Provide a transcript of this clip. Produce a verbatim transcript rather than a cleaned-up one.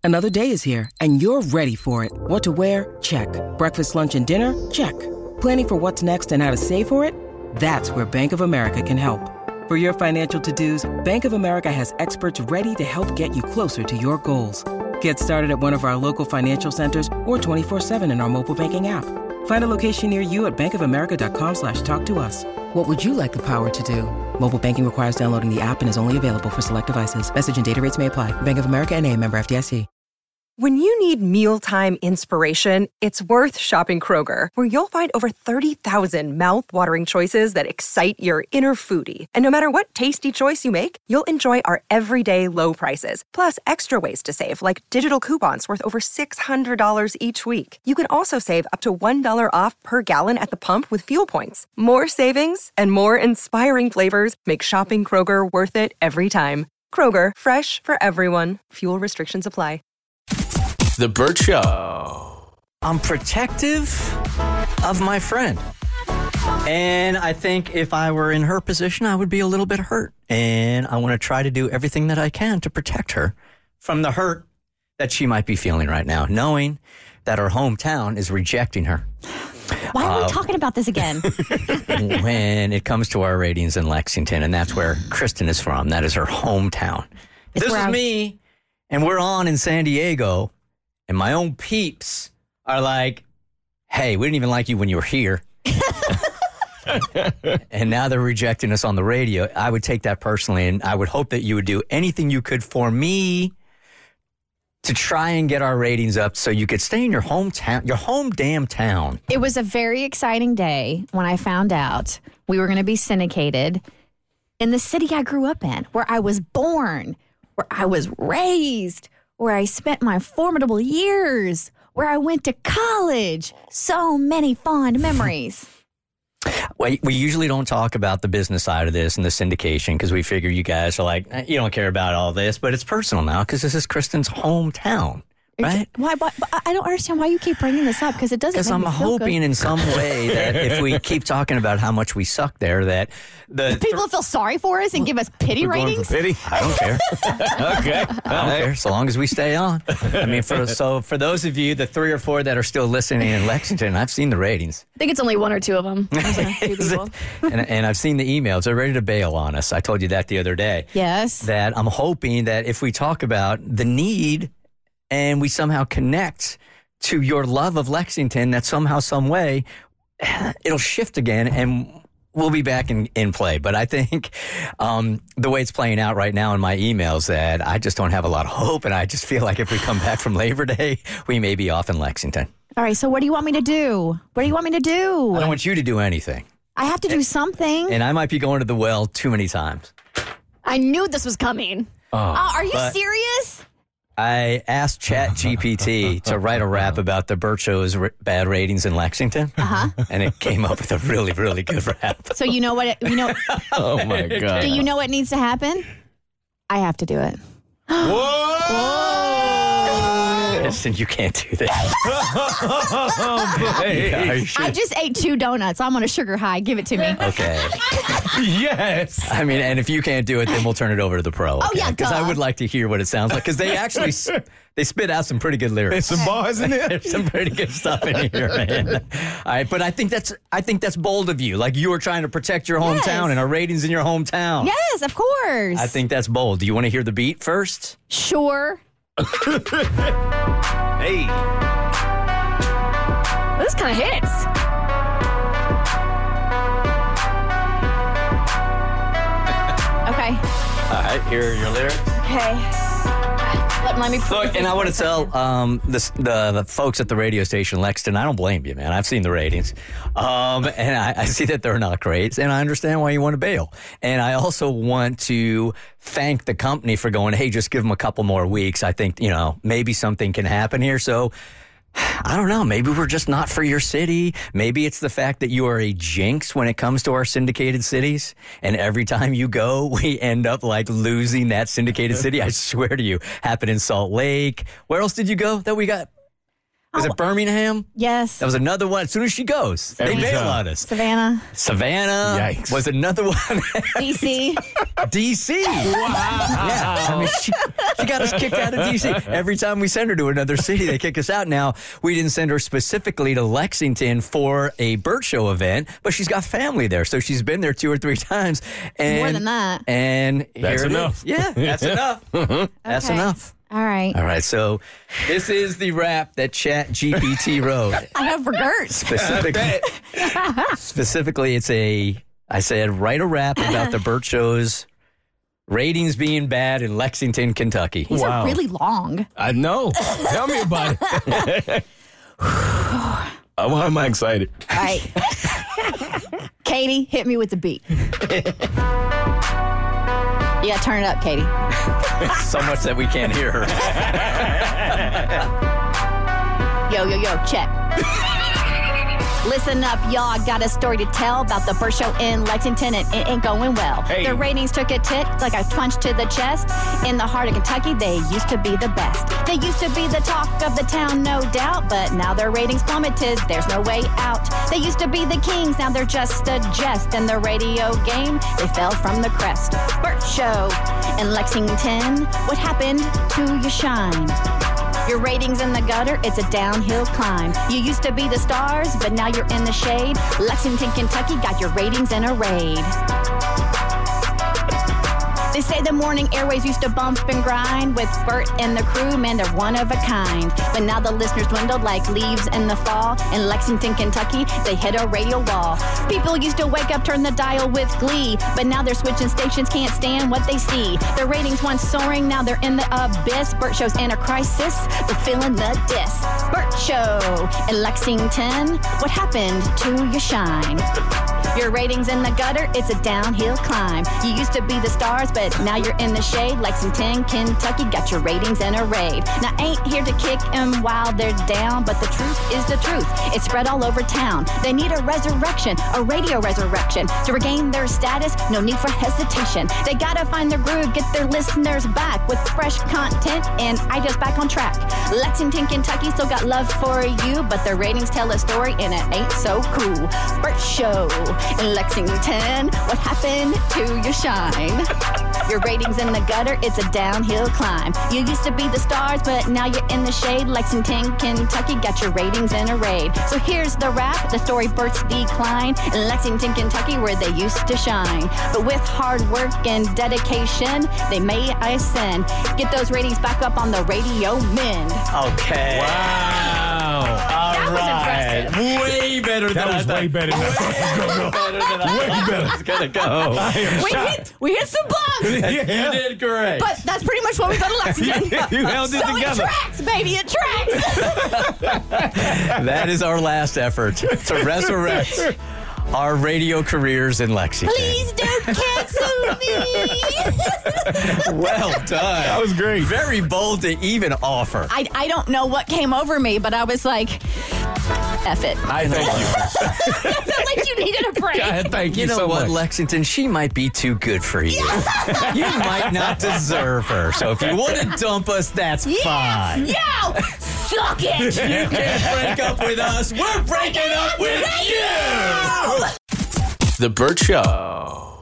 Another day is here, and you're ready for it. What to wear? Check. Breakfast, lunch, and dinner? Check. Planning for what's next and how to save for it? That's where Bank of America can help. For your financial to-dos, Bank of America has experts ready to help get you closer to your goals. Get started at one of our local financial centers or twenty-four seven in our mobile banking app. Find a location near you at bankofamerica.com slash talk to us. What would you like the power to do? Mobile banking requires downloading the app and is only available for select devices. Message and data rates may apply. Bank of America N A, member F D I C. When you need mealtime inspiration, it's worth shopping Kroger, where you'll find over thirty thousand mouth-watering choices that excite your inner foodie. And no matter what tasty choice you make, you'll enjoy our everyday low prices, plus extra ways to save, like digital coupons worth over six hundred dollars each week. You can also save up to one dollar off per gallon at the pump with fuel points. More savings and more inspiring flavors make shopping Kroger worth it every time. Kroger, fresh for everyone. Fuel restrictions apply. The Burt Show. I'm protective of my friend. And I think if I were in her position, I would be a little bit hurt. And I want to try to do everything that I can to protect her from the hurt that she might be feeling right now, knowing that her hometown is rejecting her. Why are uh, we talking about this again? When it comes to our ratings in Lexington, and that's where Kristen is from. That is her hometown. It's this is I- me, and we're on in San Diego. And my own peeps are like, hey, we didn't even like you when you were here. And now they're rejecting us on the radio. I would take that personally, and I would hope that you would do anything you could for me to try and get our ratings up so you could stay in your hometown, your home damn town. It was a very exciting day when I found out we were going to be syndicated in the city I grew up in, where I was born, where I was raised, where I spent my formidable years, where I went to college. So many fond memories. Well, we usually don't talk about the business side of this and the syndication because we figure you guys are like, eh, you don't care about all this, but it's personal now because this is Kristen's hometown. Right? Why, why? I don't understand why you keep bringing this up because it doesn't. Because I'm make me feel hoping good. in some way that if we keep talking about how much we suck there, that the people feel sorry for us and give us pity We're going ratings. for pity? I don't care. Okay. I don't care so long as we stay on. I mean, for so for those of you, the three or four that are still listening in Lexington, I've seen the ratings. I think it's only one or two of them. and, and I've seen the emails. They're ready to bail on us. I told you that the other day. Yes. That I'm hoping that if we talk about the need and we somehow connect to your love of Lexington, that somehow, some way, it'll shift again and we'll be back in, in play. But I think um, the way it's playing out right now in my emails, that I just don't have a lot of hope. And I just feel like if we come back from Labor Day, we may be off in Lexington. All right, so what do you want me to do? What do you want me to do? I don't want you to do anything. I have to do something. And I might be going to the well too many times. I knew this was coming. Oh, Oh, are you but- serious? I asked Chat G P T to write a rap about the Burt Show's r- bad ratings in Lexington, uh-huh. and it came up with a really, really good rap. So you know what? It, you know. Oh, my God. Do you know what needs to happen? I have to do it. Listen, you can't do that. Oh, Yeah, are you sure? I just ate two donuts. I'm on a sugar high. Give it to me. Okay. Yes. I mean, and if you can't do it, then we'll turn it over to the pro. Okay? yeah, Because I duh. would like to hear what it sounds like. Because they actually sp- they spit out some pretty good lyrics. There's some bars in there. There's some pretty good stuff in here, man. All right, but I think that's I think that's bold of you. Like you were trying to protect your hometown Yes. and our ratings in your hometown. Yes, of course. I think that's bold. Do you want to hear the beat first? Sure. Hey. This kind of hits. Okay. All right, here are your lyrics. Okay. Let, let me Look, and I want to tell um, this, the, the folks at the radio station, Lexington, I don't blame you, man. I've seen the ratings. Um, and I, I see that they're not great, and I understand why you want to bail. And I also want to thank the company for going, hey, just give them a couple more weeks. I think, you know, maybe something can happen here. So I don't know. Maybe we're just not for your city. Maybe it's the fact that you are a jinx when it comes to our syndicated cities. And every time you go, we end up like losing that syndicated city. I swear to you. Happened in Salt Lake. Where else did you go that we got? Was it Birmingham? Yes. That was another one. As soon as she goes, they Every bail time. on us. Savannah, Savannah Yikes. was another one. D C. D C. Wow. Yeah. I mean, she, she got us kicked out of D C. Every time we send her to another city, they kick us out. Now, we didn't send her specifically to Lexington for a Burt Show event, but she's got family there. So she's been there two or three times. And, More than that. And That's here it enough. is. Yeah, that's enough. That's Okay. enough. All right. All right, so this is the rap that Chat G P T wrote. I have regret. Specifically, specifically, it's a, I said, write a rap about the Burt Show's ratings being bad in Lexington, Kentucky. These Wow. are really long. I know. Tell me about it. oh, why am I excited? All right. Katie, hit me with the beat. Yeah, turn it up, Katie. So much that we can't hear her. Yo, yo, yo, check. Listen up, y'all. I got a story to tell about the Burt Show in Lexington, and it ain't going well. Hey. The ratings took a tick like a punch to the chest. In the heart of Kentucky, they used to be the best. They used to be the talk of the town, no doubt, but now their ratings plummeted. There's no way out. They used to be the kings, now they're just a jest. In the radio game, they fell from the crest. Burt Show in Lexington, what happened to your shine? Your ratings in the gutter, it's a downhill climb. You used to be the stars, but now you're in the shade. Lexington, Kentucky got your ratings in a raid. They say the morning airways used to bump and grind. With Burt and the crew, man, they're one of a kind. But now the listeners dwindled like leaves in the fall. In Lexington, Kentucky, they hit a radio wall. People used to wake up, turn the dial with glee. But now they're switching stations, can't stand what they see. Their ratings once soaring, now they're in the abyss. Burt Show's in a crisis, they're feeling the diss. Burt Show in Lexington, what happened to your shine? Your ratings in the gutter, it's a downhill climb. You used to be the stars, but now you're in the shade. Lexington, Kentucky, got your ratings in a raid. Now, I ain't here to kick them while they're down, but the truth is the truth. It's spread all over town. They need a resurrection, a radio resurrection. To regain their status, no need for hesitation. They gotta find their groove, get their listeners back with fresh content, and I just back on track. Lexington, Kentucky still got love for you, but their ratings tell a story, and it ain't so cool. Burt Show in Lexington, what happened to your shine? Your ratings in the gutter, it's a downhill climb. You used to be the stars, but now you're in the shade. Lexington, Kentucky, got your ratings in a raid. So here's the rap, the story Burt's decline. In Lexington, Kentucky, where they used to shine. But with hard work and dedication, they may I send. Get those ratings back up on the radio men. Okay. Wow. That was impressive. Way better than That I was thought. way better than I thought it was going to go. Better than I Way thought better. it was gonna go. I am We shocked. hit, we hit some bumps, Yeah. You did great. but that's pretty much what we go to Lexington. You held it so together. it tracks, baby, it tracks. That is our last effort to resurrect our radio careers in Lexington. Please don't cancel me. Well done. That was great. Very bold to even offer. I, I don't know what came over me, but I was like, F it. I thank you. I felt like you needed a break. God, thank you, You know so what, much. Lexington? She might be too good for you. You might not deserve her. So if you want to dump us, that's Yeah, fine. yeah, suck it. You can't break up with us. We're breaking up with you. The Burt Show.